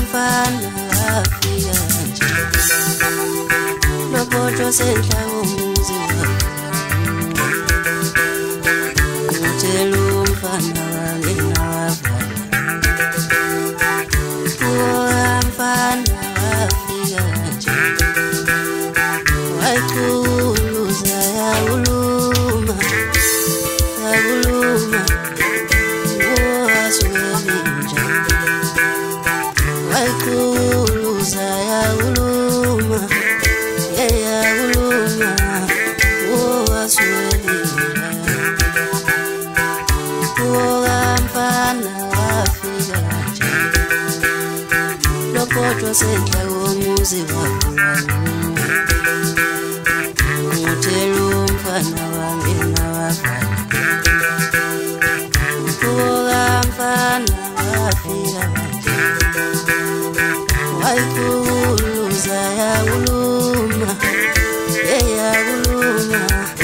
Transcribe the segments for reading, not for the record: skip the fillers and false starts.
mfana wafika nje Lopoto senhla umuzi Utshela umfana wangena wavala mfana wafika nje Wayikhuluza yakuluma Wasuwelinja Wayikhuluza yakuluma yakuluma Wasuwelinja Mfana wafika nje Lopoto senhla umuzi wavala Utshela umfana wangena wavala Mfana wafika nje Wayikhuluza yakuluma yakuluma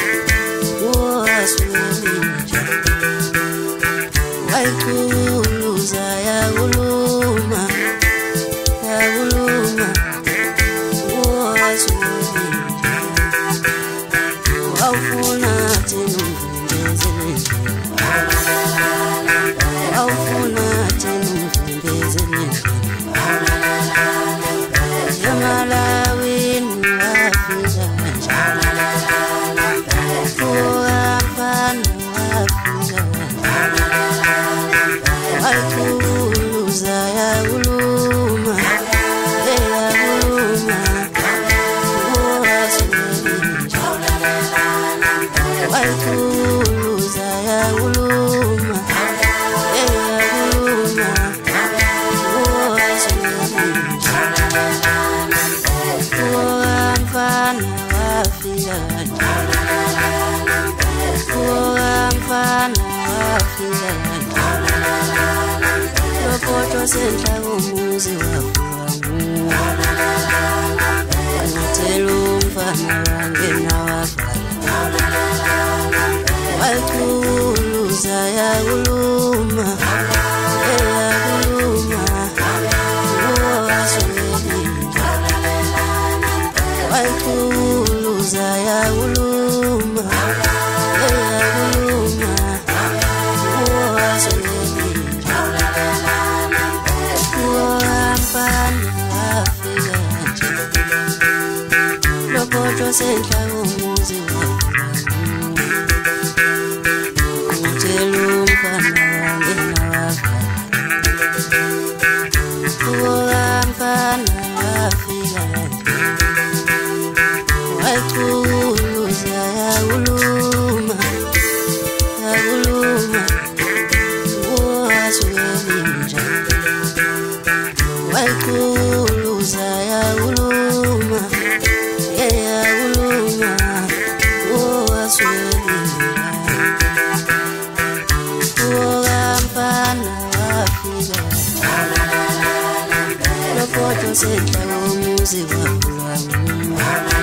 Wasuwelinja Wayikhuluza yakuluma Wasuwelinja Wawufuna thina umvimbezele Wawufuna thina umvimbezele Yamalawini wafika nje Mfana wafika Wayikhuluza yakuluma yakuluma Wasuwelinja Wayikhuluza yakuluma yakuluma Wasuwelinja Mfana wafika nje Mfana wafika nje Lopoto senhla umuzi wavala Utshela umfana wangena wavala Wayikhuluza yakuluma yakuluma Wasuwelinja Wayikhuluza yakuluma yakuluma Wasuwelinja Mfana wafika nje Lopoto senhla umuzi wavala Utshela umfana wangena wavala Mfana wafika nje Wayikhuluza yakuluma yakuluma Wasuwelinja Wayikhuluza yakuluma yakuluma Wasuwelinja Mfana wafika Lopoto senhla umuzi wavala